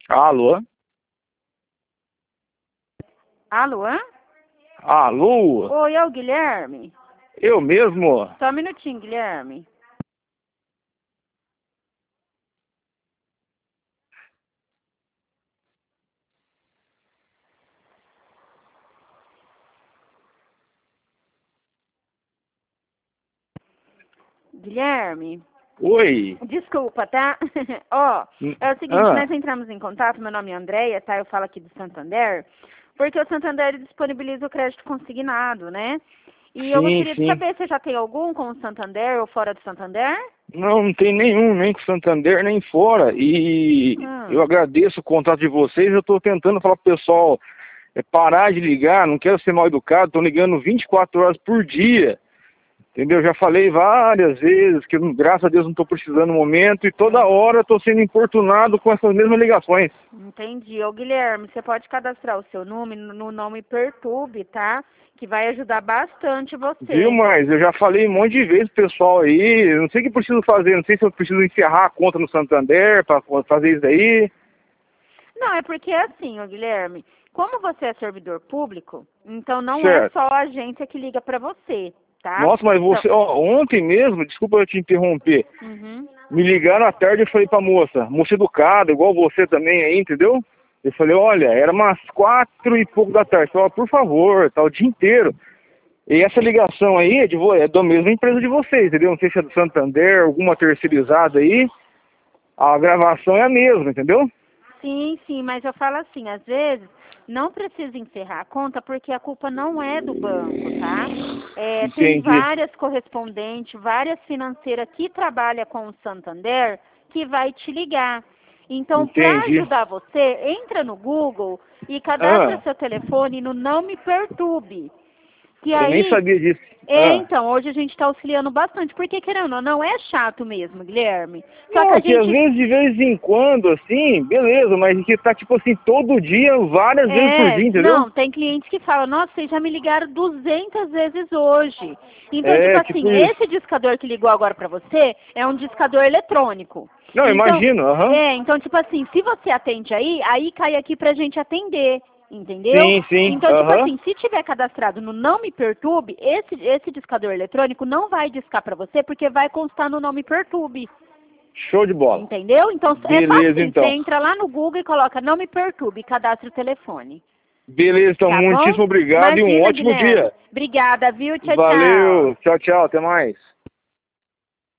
Alô? Alô? Alô? Oi, é o Guilherme? Eu mesmo? Só um minutinho, Guilherme. Guilherme, Oi? desculpa, tá? Ó, Hum, é o seguinte, Ah, nós entramos em contato, meu nome é Andréia, tá? Eu falo aqui do Santander, porque o Santander disponibiliza o crédito consignado, né? E eu sim, gostaria de sim. saber se já tem algum com o Santander ou fora do Santander? Não, não tem nenhum, nem com Santander, nem fora. E eu Hum, agradeço o contato de vocês. Eu estou tentando falar pro pessoal parar de ligar, não quero ser mal educado, estou ligando 24 horas por dia. Entendeu? Já falei várias vezes que, graças a Deus, não estou precisando no momento e toda sim, hora estou sendo importunado com essas mesmas ligações. entendi. Ô, Guilherme, você pode cadastrar o seu nome no nome Pertube, tá? Que vai ajudar bastante Viu, você. mas eu já falei um monte de vezes pro pessoal aí, não sei o que preciso fazer, não sei se eu preciso encerrar a conta no Santander para fazer isso daí. Não, é porque é assim, ô Guilherme, como você é servidor público, então não é Certo. só a agência que liga para você, tá? Nossa, mas Então, você, ó, ontem mesmo, desculpa eu te interromper, uhum, me ligaram à tarde e falei pra moça educada, igual você também aí, entendeu? Eu falei, olha, era umas 4 e pouco da tarde, falei, ó, por favor, tá o dia inteiro. E essa ligação aí é da mesma empresa de vocês, entendeu? Não sei se é do Santander, alguma terceirizada aí, a gravação é a mesma, entendeu? sim, sim, mas eu falo assim, às vezes não precisa encerrar a conta porque a culpa não é do banco, tá? É, tem Entendi, várias correspondentes, várias financeiras que trabalham com o Santander que vai te ligar. Então, para entendi. ajudar você, entra no Google e cadastra Ah, seu telefone no Não Me Perturbe. Que eu nem aí, sabia disso. Ah. então, hoje a gente está auxiliando bastante, porque querendo ou não, é chato mesmo, Guilherme. Só que Não, a que às gente, vezes, de vez em quando, assim, beleza, mas que tá tipo assim, todo dia, várias vezes por dia, entendeu? não, tem clientes que falam, nossa, vocês já me ligaram 200 vezes hoje. Então, tipo É, tipo assim, isso. esse discador que ligou agora para você é um discador eletrônico. Não, Então, imagino, aham. então, tipo assim, se você atende aí cai aqui pra gente atender, entendeu? Sim, sim, Então, tipo aham. assim, se tiver cadastrado no Não Me Perturbe, esse discador eletrônico não vai discar para você, porque vai constar no Não Me Perturbe. Show de bola. Entendeu? Então é Beleza, facinho. Você então. entra lá no Google e coloca Não Me Perturbe e cadastra o telefone. Beleza, então, Tá bom? muitíssimo obrigado e um Imagina, ótimo Guilherme. dia. Obrigada, viu? Tchau, tchau. Valeu, tchau, tchau, até mais.